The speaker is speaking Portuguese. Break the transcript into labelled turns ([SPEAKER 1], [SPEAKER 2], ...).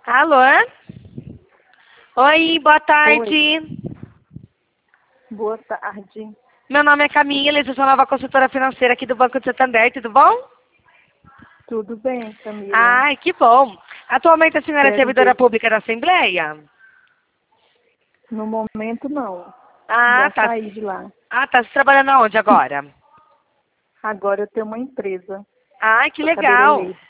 [SPEAKER 1] Alô? Oi, boa tarde.
[SPEAKER 2] Boa tarde.
[SPEAKER 1] Meu nome é Camila, eu sou nova consultora financeira aqui do Banco de Santander, tudo bom?
[SPEAKER 2] Tudo bem, Camila?
[SPEAKER 1] Ai, que bom. Atualmente a senhora é
[SPEAKER 2] Quero
[SPEAKER 1] servidora
[SPEAKER 2] ver.
[SPEAKER 1] pública da Assembleia?
[SPEAKER 2] No momento, não.
[SPEAKER 1] Ah,
[SPEAKER 2] Já
[SPEAKER 1] tá.
[SPEAKER 2] saí de lá.
[SPEAKER 1] Ah, tá. Você trabalhando aonde agora?
[SPEAKER 2] Agora eu tenho uma empresa.
[SPEAKER 1] Ai, que
[SPEAKER 2] Sou
[SPEAKER 1] legal.
[SPEAKER 2] cabeleireira.